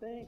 think.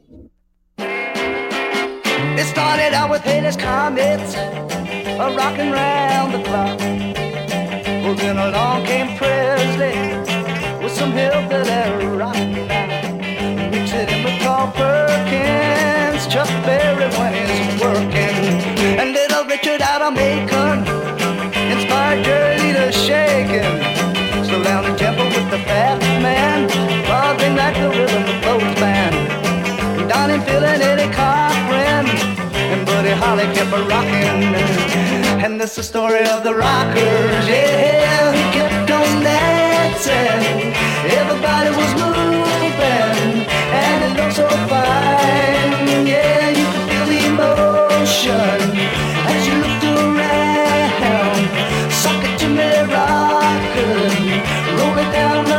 It started out with Halley's Comets, rocking round the clock. Well, then along came Presley with some hillbilly rock. Mix it in with Carl Perkins, Chuck Berry when he's working, and Little Richard out of Macon inspired Jerry to shaking. Slow down the tempo with the fat man, buzzing like the rhythm of both band. Donnie Phil and Eddie Cochran and Buddy Holly kept a rockin'. And this is the story of the rockers. Yeah, he kept on dancing. Everybody was moving, and it looked so fine. Yeah, you could feel the emotion as you looked around. Suck it to me, rockers. Roll it down the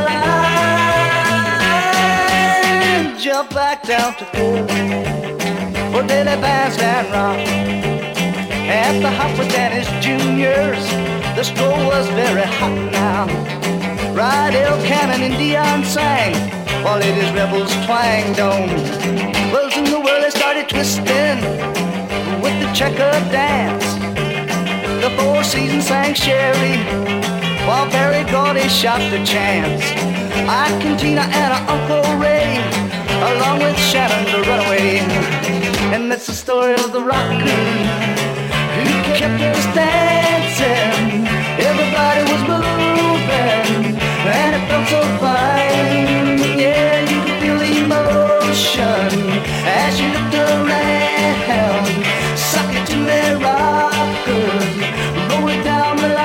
line. Jump back down to Phil for Billy Bandstand Rock. At the hop with Dennis Juniors, the stroll was very hot now. Ride El Cannon and Dion sang, while ladies rebels twanged on. Well, in the world they started twisting with the checker dance. The Four Seasons sang Sherry, while Barry Gordy shot the chance. Ike and Tina and her Uncle Ray, along with Shannon the Runaway. And that's the story of the rockers who kept us dancing. Everybody was moving, and it felt so fine. Yeah, you could feel the emotion as you looked around. Suck it to me, rockers, roll it down the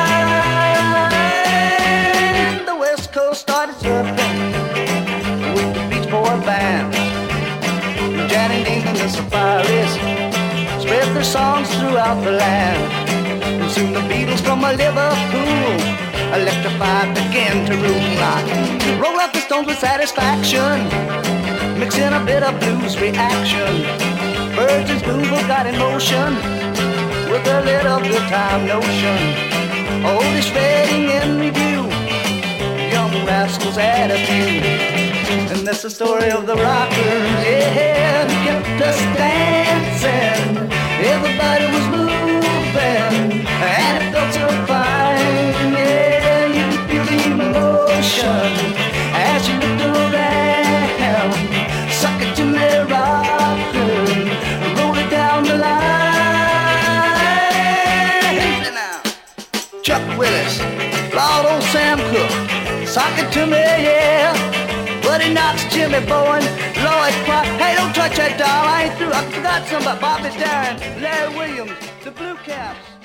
line. The West Coast started surfing with the Beach Boy band. Janet Dean and the Safaris spread their songs throughout the land. And soon the Beatles from Liverpool electrified began to rule. Roll up the Stones with Satisfaction, mix in a bit of blues reaction. Birds and Spoonful got in motion with a little good time notion. Oldies fading in review, Young Rascals add a few. And that's the story of the rockers, yeah, who kept us dancing. Everybody was moving, and it felt so fine. Yeah, you could feel the emotion as you looked around. Suck it to me, rockers, roll it down the line. Now, Chuck Willis, Lord old Sam Cooke, suck it to me, yeah. Buddy Knox, Jimmy Bowen, Lloyd Clark. Hey, don't touch that doll, I ain't through. I forgot some about Bobby Darin, Larry Williams, the Blue Caps.